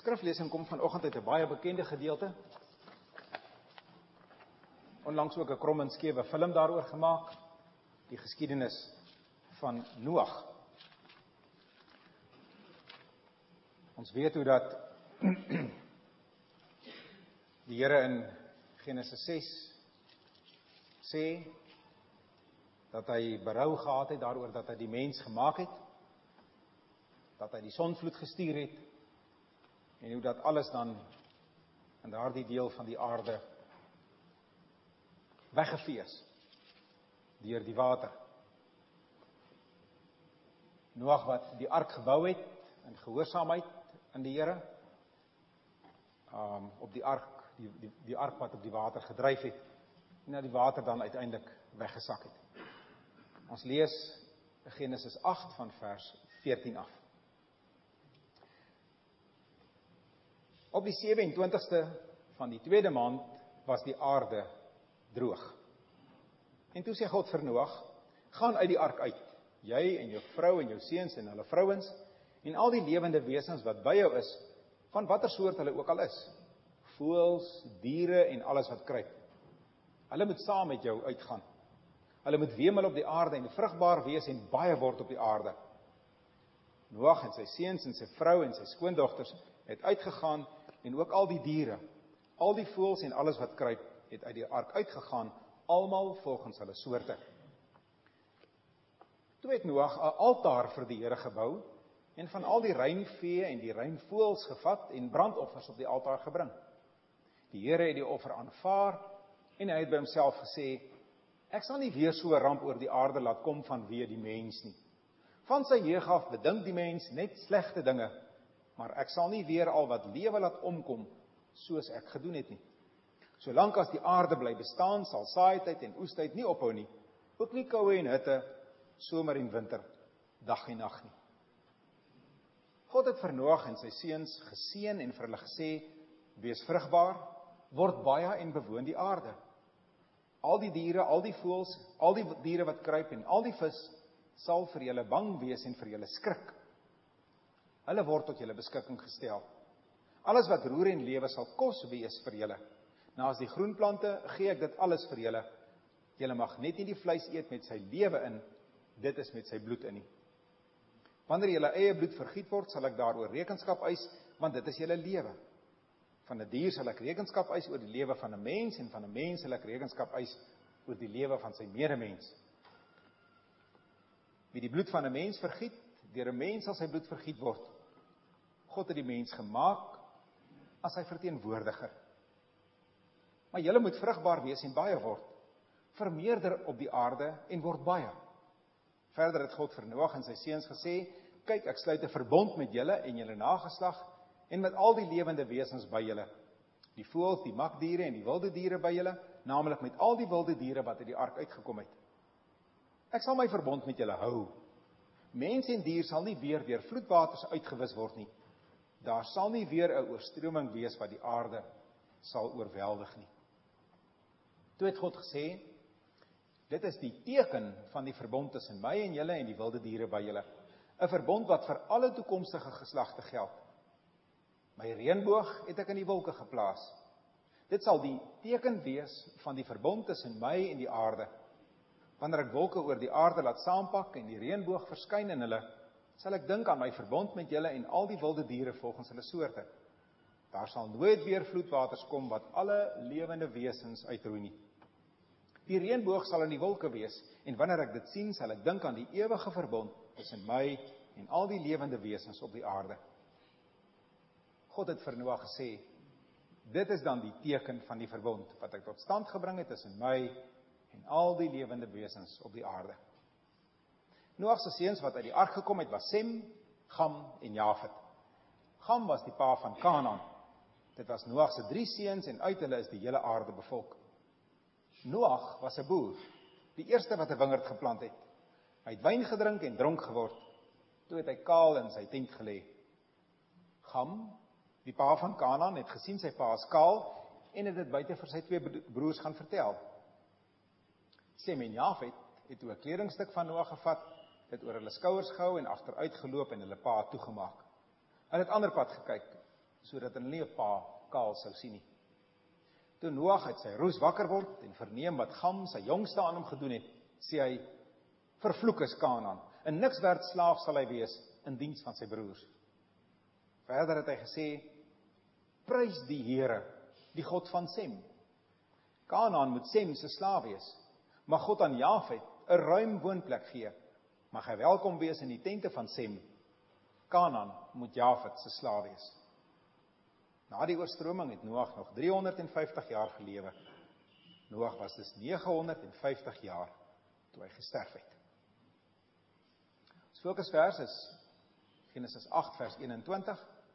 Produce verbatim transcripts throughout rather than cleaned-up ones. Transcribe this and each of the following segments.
Skriflesing kom vanoggend uit 'n baie bekende gedeelte. Onlangs ook 'n krom en skewe film daaroor gemaak, die geskiedenis van Noag. Ons weet hoe dat die Here in Genesis ses sê dat hy berou gehad het daaroor dat hy die mens gemaak het, dat hy die sonvloed gestuur het, en hoe dat alles dan in daardie deel van die aarde weggevee is deur die water. Noag wat die ark gebou het in gehoorsaamheid aan die Here, um, op die ark, die, die, die ark wat op die water gedryf het, en dat die water dan uiteindelik weggesak het. Ons lees Genesis agt van vers veertien af. Op die sewe-en-twintigste van die tweede maand was die aarde droog. En toe sê God vir Noag, gaan uit die ark uit, jy en jou vrou en jou seuns en hulle vrouens, en al die lewende wesens wat by jou is, van watter soort hulle ook al is, voëls, diere en alles wat kruip. Hulle moet saam met jou uitgaan. Hulle moet wemel op die aarde en vrugbaar wees en baie word op die aarde. Noag en sy seuns en sy vrou en sy skoondogters het uitgegaan, en ook al die diere, al die voëls en alles wat kruip, het uit die ark uitgegaan, almal volgens hulle soorte. Toe het Noag 'n altaar vir die Here gebou, en van al die reinvee en die reinvoëls gevat, en brandoffers op die altaar gebring. Die Here het die offer aanvaar, en hy het by homself gesê, ek sal nie weer so 'n ramp oor die aarde laat kom vanweë die mens nie. Van sy jeug af bedink die mens net slegte dinge, maar ek sal nie weer al wat lewe laat omkom, soos ek gedoen het nie. Solank as die aarde bly bestaan, sal saaityd en oestyd nie ophou nie, ook nie koue en hitte, somer en winter, dag en nag nie. God het vir Noag en sy seuns geseën en vir hulle gesê, wees vrugbaar, word baie en bewoon die aarde. Al die diere, al die voëls, al die diere wat kruip en al die vis, sal vir julle bang wees en vir julle skrik. Hulle word tot julle beskikking gestel. Alles wat roer en lewe sal kos wees vir julle. Naas die groenplante gee ek dit alles vir julle. Julle mag net nie die vleis eet met sy lewe in, dit is met sy bloed in nie. Wanneer julle eie bloed vergiet word, sal ek daaroor rekenskap eis, want dit is julle lewe. Van 'n dier sal ek rekenskap eis oor die lewe van 'n mens, en van 'n mens sal ek rekenskap eis oor die lewe van sy medemens. Wie die bloed van 'n mens vergiet, deur 'n mens sal sy bloed vergiet word. God het die mens gemaak as sy verteenwoordiger. Maar julle moet vrugbaar wees en baie word, vermeerder op die aarde en word baie. Verder het God vir Noag en sy seuns gesê, kyk, ek sluit 'n verbond met julle en julle nageslag, en met al die lewende wesens by julle, die voëls, die makdiere en die wilde diere by julle, naamlik met al die wilde diere wat uit die ark uitgekom het. Ek sal my verbond met julle hou. Mens en dier sal nie weer deur vloedwaters uitgewis word nie. Daar sal nie weer 'n oorstroming wees wat die aarde sal oorweldig nie. Toe het God gesê, dit is die teken van die verbond tussen my en julle en die wilde diere by julle. 'n Verbond wat vir alle toekomstige geslagte geld. My reënboog het ek in die wolke geplaas. Dit sal die teken wees van die verbond tussen my en die aarde. Wanneer ek wolke oor die aarde laat saampak en die reënboog verskyn in hulle, sal ek dink aan my verbond met julle en al die wilde diere volgens hulle soorte. Daar sal nooit weer vloedwaters kom wat alle lewende wesens uitroei nie. Die reënboog sal in die wolke wees, en wanneer ek dit sien, sal ek dink aan die ewige verbond tussen my en al die lewende wesens op die aarde. God het vir Noag gesê, dit is dan die teken van die verbond, wat ek tot stand gebring het tussen my en al die lewende wesens op die aarde. Noag se seuns wat uit die ark gekom het, was Sem, Gam en Jafet. Gam was die pa van Kanaan. Dit was Noag se drie seuns, en uit hulle is die hele aarde bevolk. Noag was 'n boer, die eerste wat 'n wingerd geplant het. Hy het wyn gedrink en dronk geword. Toe het hy kaal in sy tent gelê. Gam, die pa van Kanaan, het gesien sy pa is kaal, en het dit buite vir sy twee broers gaan vertel. Sem en Jafet het toe 'n kledingstuk van Noag gevat, het oor hulle skouers gehou en agteruit geloop en hulle pa toegemaak. Hulle het ander pad gekyk, sodat hulle nie 'n pa kaal sou sien nie. Toe Noag uit sy roes wakker word en verneem wat Gam, sy jongste, aan hom gedoen het, sê hy, vervloek is Kanaan, en niks werd slaaf sal hy wees in diens van sy broers. Verder het hy gesê, prys die Here, die God van Sem. Kanaan moet Sem se slaaf wees, maar God aan Jafet 'n ruim woonplek gee. Mag hy welkom wees in die tente van Sem. Kanaan moet Jafet se slaaf wees. Na die oorstroming het Noag nog driehonderdvyftig jaar gelewe. Noag was dus negenhonderdvyftig jaar toe hy gesterf het. Ons fokusvers is Genesis agt vers eenentwintig.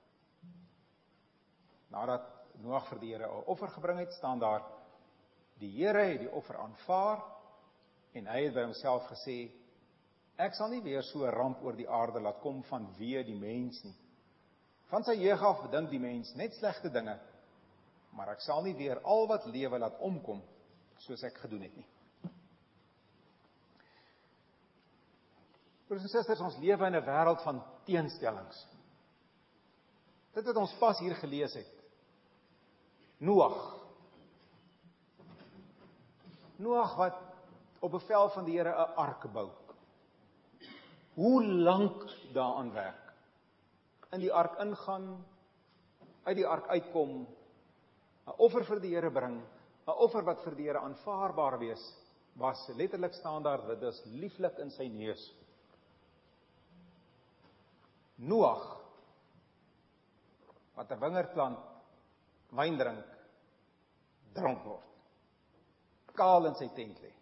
Nadat Noag vir die Here 'n offer gebring het, staan daar, die Here het die offer aanvaar en hy het by homself gesê, ek sal nie weer so 'n ramp oor die aarde laat kom vanweë die mens nie. Van sy jeug af bedink die mens net slegte dinge, maar ek sal nie weer al wat lewe laat omkom soos ek gedoen het nie. Broers en susters, ons lewe in 'n wêreld van teenstellings. Dit wat ons pas hier gelees het. Noag. Noag wat op bevel van die Here 'n ark bou. Hoe lank daaraan werk. In die ark ingaan, uit die ark uitkom, 'n offer vir die Here bring, 'n offer wat vir die Here aanvaarbaar wees, was letterlik staan daar, dit is lieflik in sy neus. Noag, wat 'n wingerd plant, wyn drink, dronk word. Kaal in sy tent lê.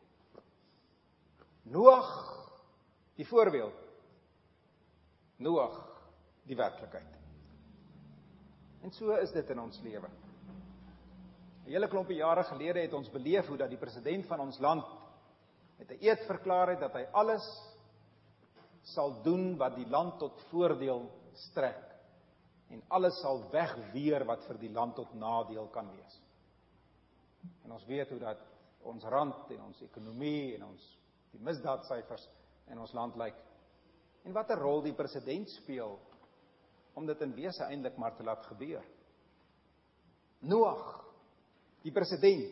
Noag, die voorbeeld. Noag, die werklikheid. En so is dit in ons lewe. 'n Hele klompie jare gelede het ons beleef hoe dat die president van ons land met 'n eed verklaar het dat hy alles sal doen wat die land tot voordeel strek. En alles sal wegweer wat vir die land tot nadeel kan wees. En ons weet hoe dat ons rand en ons ekonomie en ons die misdaadsyfers in ons land lyk. En wat 'n rol die president speel om dit in wese eintlik maar te laat gebeur. Noag, die president.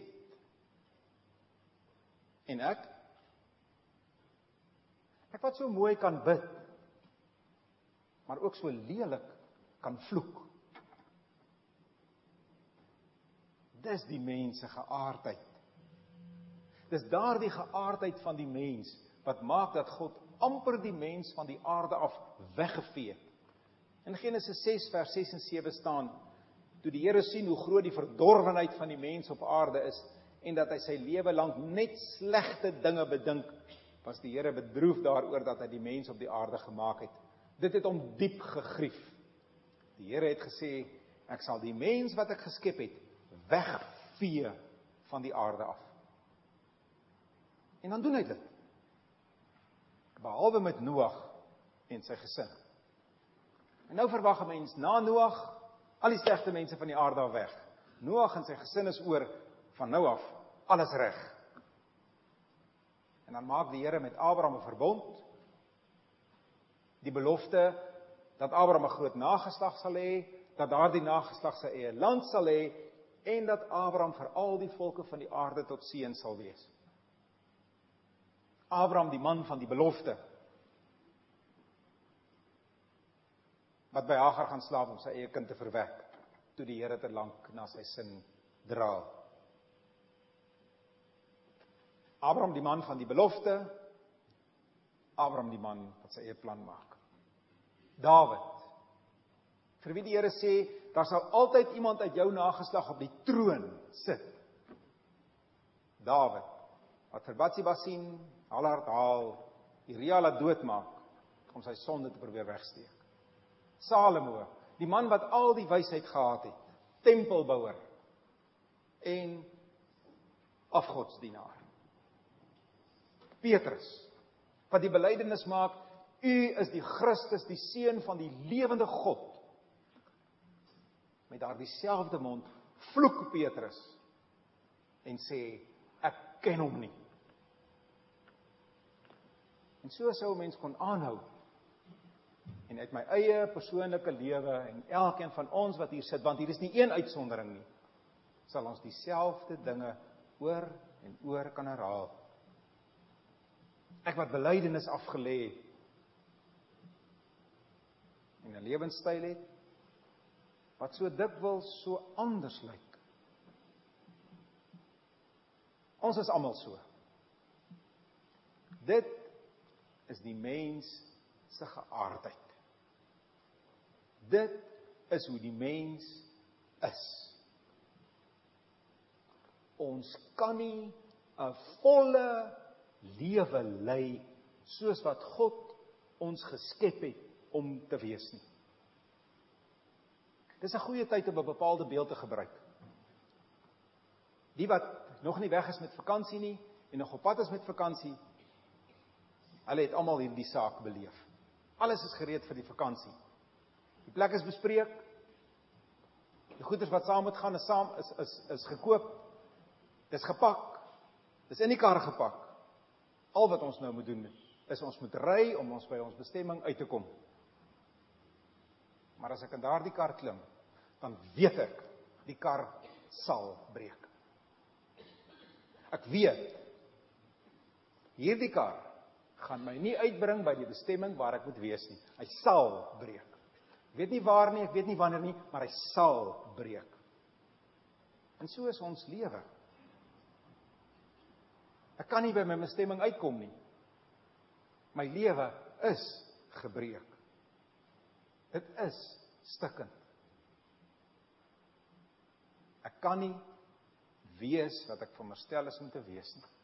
En ek? Ek wat so mooi kan bid, maar ook so lelik kan vloek. Dis die mens se geaardheid. Dis daardie geaardheid van die mens wat maak dat God amper die mens van die aarde af weggevee het. In Genesis ses vers ses en sewe staan, toe die Here sien hoe groot die verdorwenheid van die mens op aarde is, en dat hy sy lewe lank net slegte dinge bedink, was die Here bedroef daaroor dat hy die mens op die aarde gemaak het. Dit het hom diep gegrief. Die Here het gesê, ek sal die mens wat ek geskep het, wegvee van die aarde af. En dan doen hy dit. Behalwe met Noag en sy gesin. En nou verwag 'n mens na Noag, al die slegte mense van die aarde af weg. Noag en sy gesin is oor, van nou af, alles reg. En dan maak die Here met Abraham 'n verbond, die belofte, dat Abraham 'n groot nageslag sal hê, dat daardie nageslag sy eie land sal hê, en dat Abraham vir al die volke van die aarde tot seën sal wees. Abraham, die man van die belofte, wat by Hagar gaan slaap om sy eie kind te verwek, toe die Here te lank na sy sin draal. Abraham, die man van die belofte, Abraham, die man wat sy eie plan maak. Dawid, vir wie die Here sê, daar sal altyd iemand uit jou nageslag op die troon sit. Dawid, wat vir Batsheba sien, Hallard haal, Uria laat doodmaak, om sy sonde te probeer wegsteek. Salomo, die man wat al die wysheid gehad het, tempelbouer, en afgodsdienaar. Petrus, wat die belydenis maak, u is die Christus, die seun van die lewende God. Met daardie selfde mond vloek Petrus en sê, ek ken hom nie. En so sou 'n mens kon aanhou en uit my eie persoonlike lewe, en elkeen van ons wat hier sit, want hier is nie een uitsondering nie, sal ons dieselfde dinge oor en oor kan herhaal. Ek wat belydenis afgelê en 'n lewenstyl het, wat so dikwels so anders lyk. Ons is almal so. Dit is die mens se geaardheid. Dit is hoe die mens is. Ons kan nie 'n volle lewe lei soos wat God ons geskep het om te wees nie. Dis 'n goeie tyd om 'n bepaalde beeld te gebruik. Die wat nog nie weg is met vakansie nie en nog op pad is met vakansie, hulle het almal hierdie saak beleef. Alles is gereed vir die vakansie. Die plek is bespreek. Die goeders wat saam moet gaan is saam is is is gekoop. Dis gepak. Dis in die kar gepak. Al wat ons nou moet doen is ons moet ry om ons by ons bestemming uit te kom. Maar as ek in daardie kar klim, dan weet ek, die kar sal breek. Ek weet, hierdie kar gaan my nie uitbring by die bestemming waar ek moet wees nie. Hy sal breek. Ek weet nie waar nie, ek weet nie wanneer nie, maar hy sal breek. En so is ons lewe. Ek kan nie by my bestemming uitkom nie. My lewe is gebreek. Dit is stikkend. Ek kan nie wees wat ek veronderstel is om te wees nie.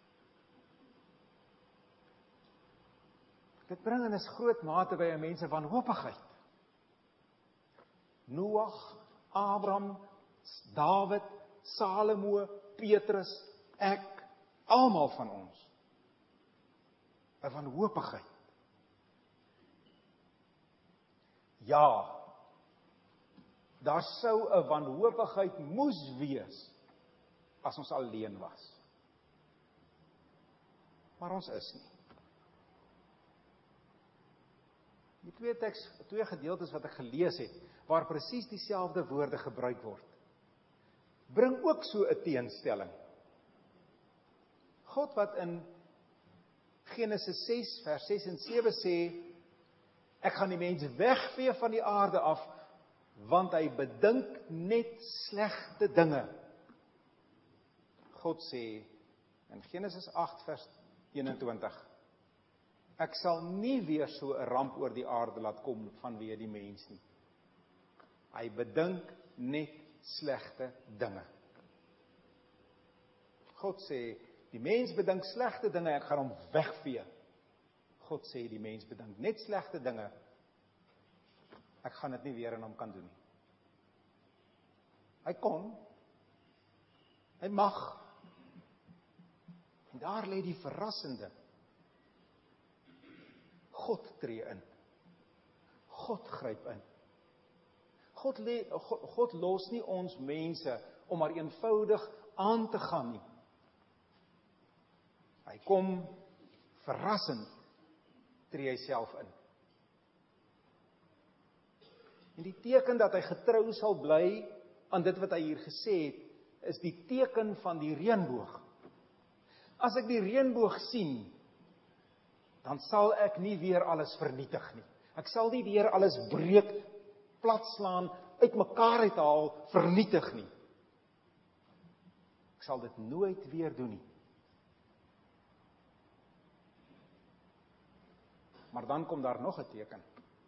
Dit bring in 'n groot mate by 'n mense wanhoopigheid. Noag, Abraham, Dawid, Salomo, Petrus, ek, almal van ons. 'n Wanhoopigheid. Ja, daar sou 'n wanhoopigheid moes wees as ons alleen was. Maar ons is nie. Die twee teks, twee gedeeltes wat ek gelees het, waar presies dieselfde woorde gebruik word, bring ook so 'n teenstelling. God wat in Genesis ses vers ses en sewe sê, ek gaan die mens wegvee van die aarde af, want hy bedink net slegte dinge. God sê in Genesis agt vers eenentwintig, ek sal nie weer so 'n ramp oor die aarde laat kom vanweë die mens nie. Hy bedink net slegte dinge. God sê, die mens bedink slegte dinge, ek gaan hom wegvee. God sê, die mens bedink net slegte dinge, ek gaan dit nie weer in hom kan doen nie. Hy kon, hy mag, en daar lê die verrassende. God tree in. God gryp in. God, le, God, God los nie ons mense om maar eenvoudig aan te gaan nie. Hy kom verrassend, tree hy self in. En die teken dat hy getrou sal bly aan dit wat hy hier gesê het, is die teken van die reënboog. As ek die reënboog sien, dan sal ek nie weer alles vernietig nie. Ek sal nie weer alles breek, platslaan, uitmekaar uithaal, vernietig nie. Ek sal dit nooit weer doen nie. Maar dan kom daar nog 'n teken.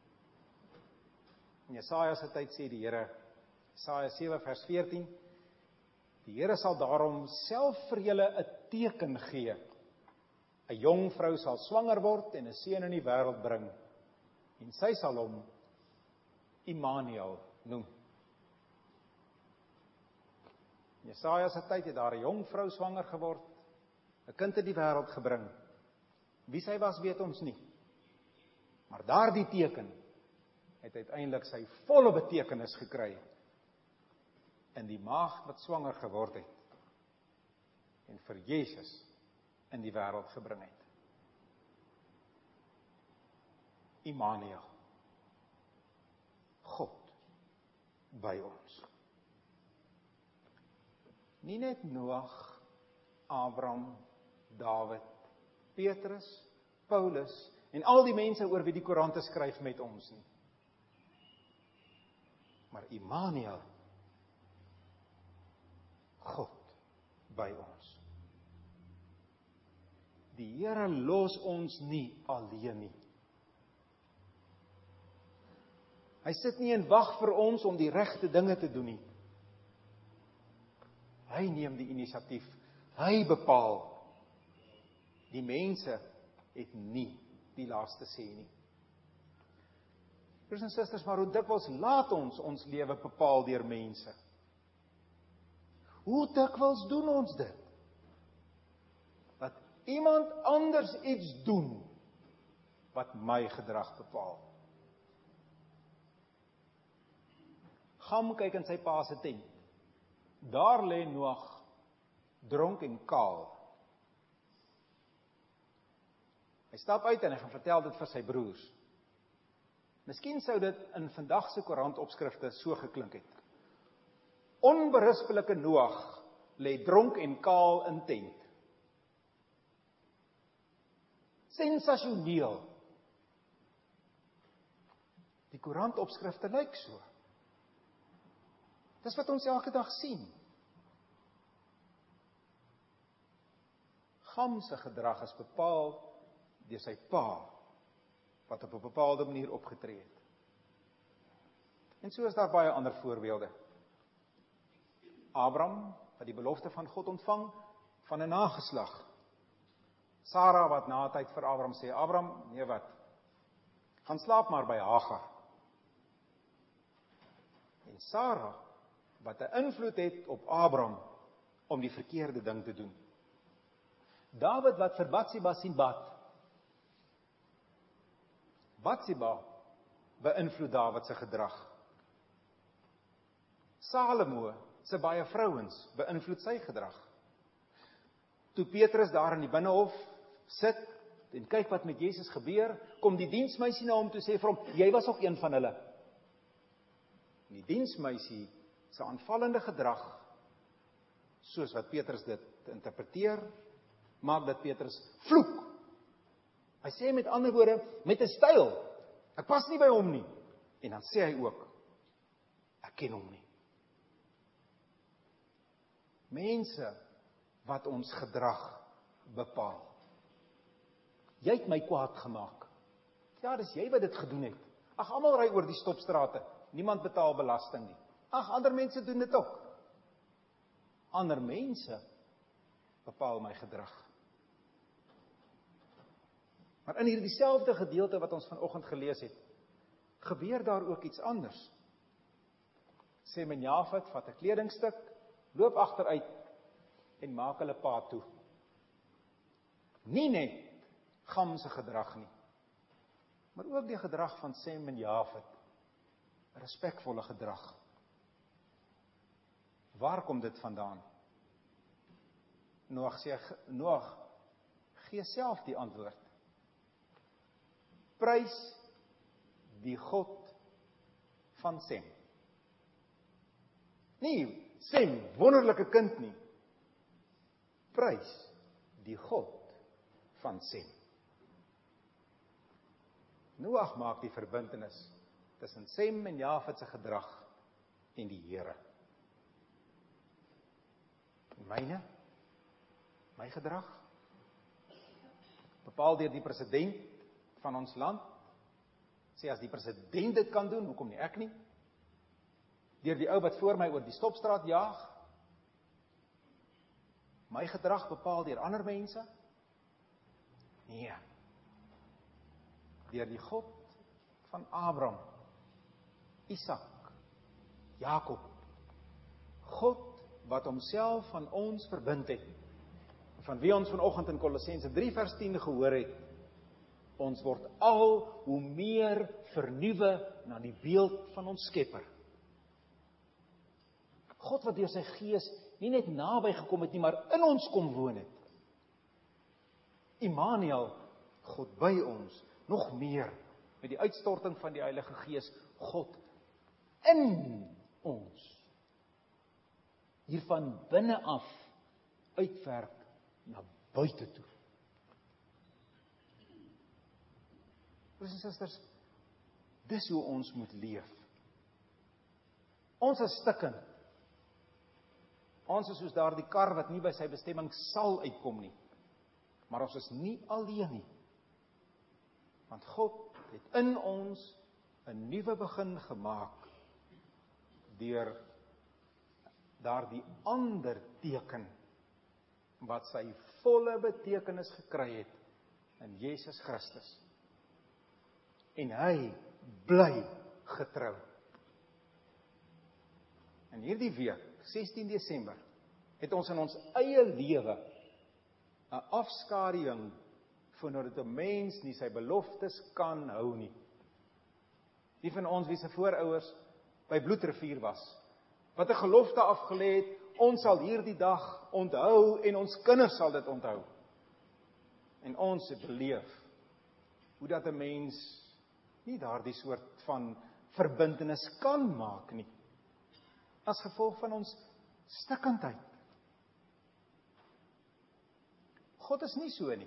In Jesaja se tyd sê die Here, Jesaja sewe vers veertien, die Here sal daarom self vir julle 'n teken gee. 'n Jong vrou sal swanger word en 'n seun in die wêreld bring, en sy sal hom Immanuel noem. In Jesaja se tyd het daar 'n jong vrou swanger geword, 'n kind in die wêreld gebring. Wie sy was, weet ons nie. Maar daardie teken het uiteindelik sy volle betekenis gekry in die maagd wat swanger geword het en vir Jesus in die wêreld gebring het. Immanuel. God by ons. Nie net Noag, Abraham, Dawid, Petrus, Paulus en al die mense oor wie die koerante skryf met ons nie. Maar Immanuel, God by ons. Die Here los ons nie alleen nie. Hy sit nie en wag vir ons om die regte dinge te doen nie. Hy neem die inisiatief, hy bepaal. Die mense het nie die laaste sê nie. Broers en susters, maar hoe dikwels laat ons ons lewe bepaal deur mense? Hoe dikwels doen ons dit? Dat iemand anders iets doen wat my gedrag bepaal. Gam kyk in sy pa se tent. Daar lê Noag, dronk en kaal. Hy stap uit en hy gaan vertel dit vir sy broers. Miskien sou dit in vandag se koerantopskrifte so geklink het. Onberispelike Noag lê dronk en kaal in tent. Sensasioneel. Die koerantopskrifte lyk so. Dis wat ons elke dag sien. Gam se gedrag is bepaal deur sy pa, wat op 'n bepaalde manier opgetree het. En so is daar baie ander voorbeelde. Abraham, wat die belofte van God ontvang, van 'n nageslag. Sara, wat na 'n tyd vir Abraham sê, Abraham, nee wat, gaan slaap maar by Hagar. En Sara, wat 'n invloed het op Abraham, om die verkeerde ding te doen. Dawid, wat vir Batsheba sien bad. Batsheba beïnvloed Dawid se gedrag. Salomo se baie vrouens beïnvloed sy gedrag. Toe Petrus daar in die binnehof sit en kyk wat met Jesus gebeur, kom die diensmeisie na hom toe sê vir hom, jy was ook een van hulle. En die diensmeisie se aanvallende gedrag, soos wat Petrus dit interpreteer, maak dat Petrus vloek. Hy sê met ander woorde, met 'n styl, ek pas nie by hom nie. En dan sê hy ook, ek ken hom nie. Mense wat ons gedrag bepaal. Jy het my kwaad gemaak. Ja, dis jy wat dit gedoen het. Ag, almal ry oor die stopstrate. Niemand betaal belasting nie. Ag, ander mense doen dit ook. Ander mense bepaal my gedrag. Maar in hierdie selfde gedeelte wat ons vanoggend gelees het, gebeur daar ook iets anders. Sem en Jafet vat 'n kledingstuk, loop agteruit en maak hulle pa toe. Nie net Gam se gedrag nie, maar ook die gedrag van Sem en Jafet. Respekvolle gedrag. Waar kom dit vandaan? Noag sê, Noag gee self die antwoord. Prys die God van Sem. Nie Sem, wonderlike kind nie. Prys die God van Sem. Noag maak die verbintenis tussen Sem en Jafet se gedrag en die Here. Myne, my gedrag, bepaal deur die president van ons land, sê as die president dit kan doen, hoekom nie ek nie? Deur die ou wat voor my oor die stopstraat jaag, my gedrag bepaal deur ander mense? Nee. Deur die God van Abraham, Isak, Jakob. God wat homself van ons verbind het. Van wie ons vanoggend in Kolossense drie vers tien gehoor het. Ons word al hoe meer vernuwe na die beeld van ons Skepper. God wat deur sy Gees nie net naby gekom het nie, maar in ons kom woon het. Immanuel, God by ons, nog meer, met die uitstorting van die Heilige Gees, God in ons hiervan binne af uitwerk na buite toe. Broers en susters, dis hoe ons moet leef. Ons is stikkend. Ons is soos daardie kar wat nie by sy bestemming sal uitkom nie. Maar ons is nie alleen nie. Want God het in ons 'n nuwe begin gemaak deur daardie ander teken wat sy volle betekenis gekry het in Jesus Christus. En hy bly getrou. In hierdie week, sestien Desember, het ons in ons eie lewe 'n afskaduwing van dat 'n mens nie sy beloftes kan hou nie. Die van ons wie se voorouers by Bloedrivier was, wat 'n gelofte afgelê het, ons sal hierdie dag onthou en ons kinders sal dit onthou. En ons het beleef hoe dat 'n mens nie daardie soort van verbintenis kan maak nie, as gevolg van ons stikkindheid. God is nie so nie.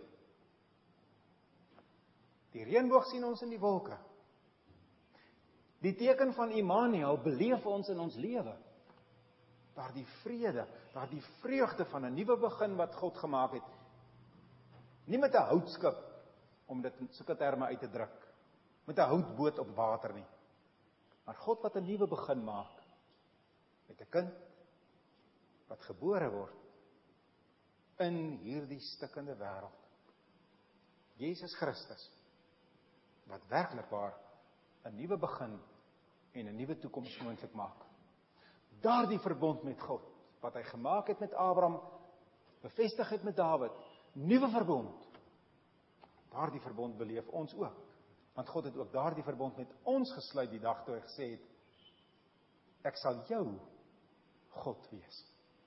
Die reënboog sien ons in die wolke. Die teken van Immanuel beleef ons in ons lewe. Daardie vrede, daardie vreugde van 'n nuwe begin wat God gemaak het. Nie met 'n houtskip, om dit in sulke terme uit te druk, met 'n houtboot op water nie. Maar God wat 'n nuwe begin maak, met 'n kind, wat gebore word, in hierdie stikkende wêreld. Jesus Christus, wat werklikwaar 'n nuwe begin en 'n nuwe toekoms moontlik maak. Daardie verbond met God, wat hy gemaak het met Abraham, bevestig het met Dawid, nuwe verbond. Daardie verbond beleef ons ook. Want God het ook daardie verbond met ons gesluit die dag toe hy gesê het, ek sal jou God wees.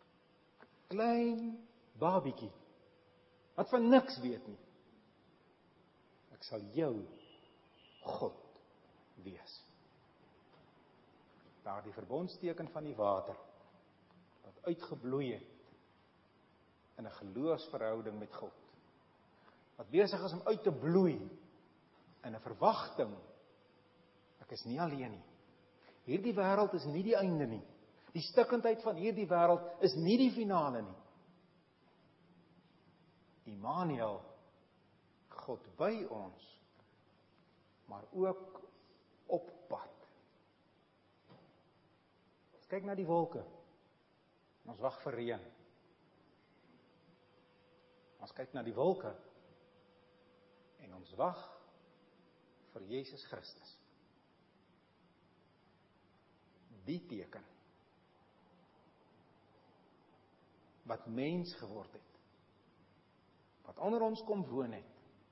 Klein babietjie, wat van niks weet nie. Ek sal jou God wees. Daardie verbondsteken van die water, wat uitgebloei het in 'n geloofsverhouding met God, wat besig is om uit te bloei in 'n verwagting, ek is nie alleen nie. Hierdie wêreld is nie die einde nie. Die stikkindheid van hierdie wêreld is nie die finale nie. Immanuel, God by ons, maar ook op pad. Ons kyk na die wolke, en ons wag vir reën. Ons kyk na die wolke, en ons wag vir Jesus Christus. Die teken, wat mens geword het, wat onder ons kom woon het,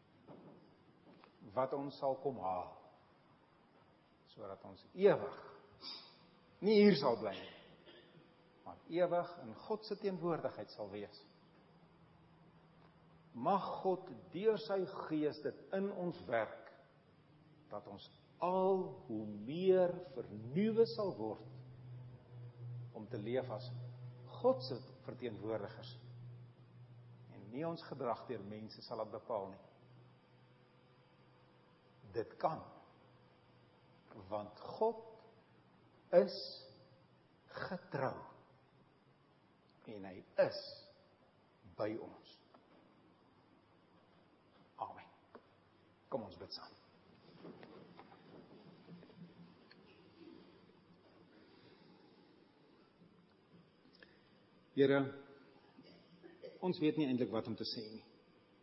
wat ons sal kom haal, sodat ons ewig, nie hier sal bly nie, maar ewig in God se teenwoordigheid sal wees. Mag God deur sy Gees dit in ons werk, dat ons al hoe meer vernuwe sal word, om te leef as God se verteenwoordigers, en nie ons gedrag deur mense sal het bepaal nie. Dit kan, want God is getrou, en hy is by ons. Amen. Kom ons bid saam. Here, ons weet nie eintlik wat om te sê nie.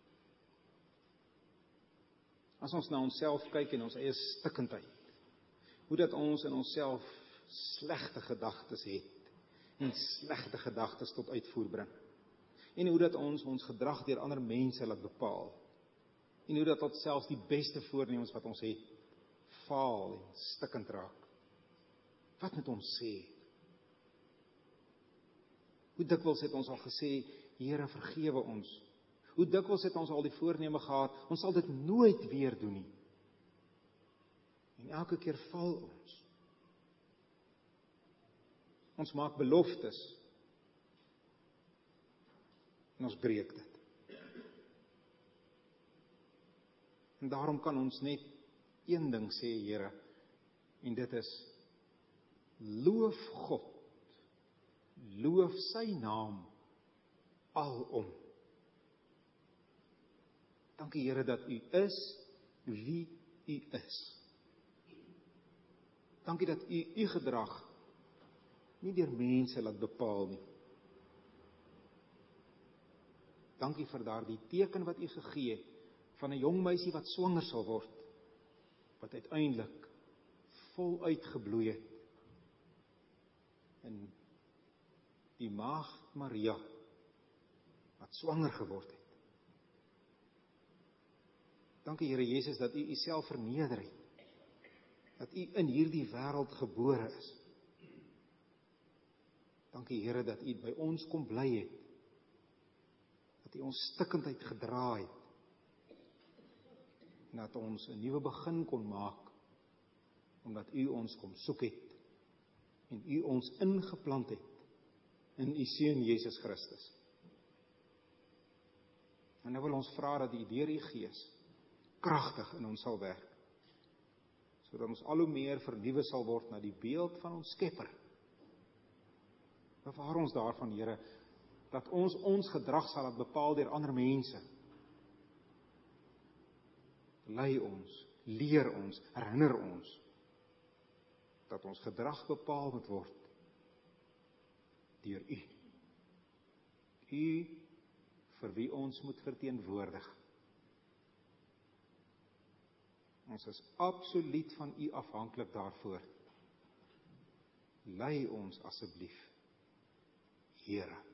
As ons na onsself kyk en ons eie stikkindheid, hoe dat ons in onsself slegte gedagtes het, en slegte gedagtes tot uitvoer bring, en hoe dat ons ons gedrag deur ander mense laat bepaal, en hoe dat tot selfs die beste voornemens wat ons het, faal en stikkend raak. Wat moet ons sê? Hoe dikwels het ons al gesê, Here, vergewe ons. Hoe dikwels het ons al die voorneme gehad, ons sal dit nooit weer doen nie. En elke keer val ons. Ons maak beloftes. En ons breek dit. En daarom kan ons net een ding sê, Here, en dit is, loof God, loof sy naam alom. Dankie Here dat U is wie U is. Dankie dat U U gedrag nie deur mense laat bepaal nie. Dankie vir daardie teken wat U gegee het van 'n jong meisie wat swanger sal word, wat uiteindelik voluit gebloei het. En die maagd Maria wat swanger geword het. Dankie Here Jesus dat U Uself verneder het. Dat U in hierdie wêreld gebore is. Dankie Here dat U by ons kom bly het. Dat U ons stikkindheid gedra het. En dat ons 'n nuwe begin kon maak, omdat U ons kom soek het, en U ons ingeplant het, in U Seun Jesus Christus. En nou wil ons vra dat U deur U Gees, kragtig in ons sal werk, sodat ons al hoe meer vernuwe sal word na die beeld van ons Skepper. Bewaar ons daarvan, Here, dat ons ons gedrag sal laat bepaal deur ander mense. Lei ons, leer ons, herinner ons, dat ons gedrag bepaal moet word deur U. U vir wie ons moet verteenwoordig. Ons is absoluut van U afhanklik daarvoor. Lei ons asseblief, Here.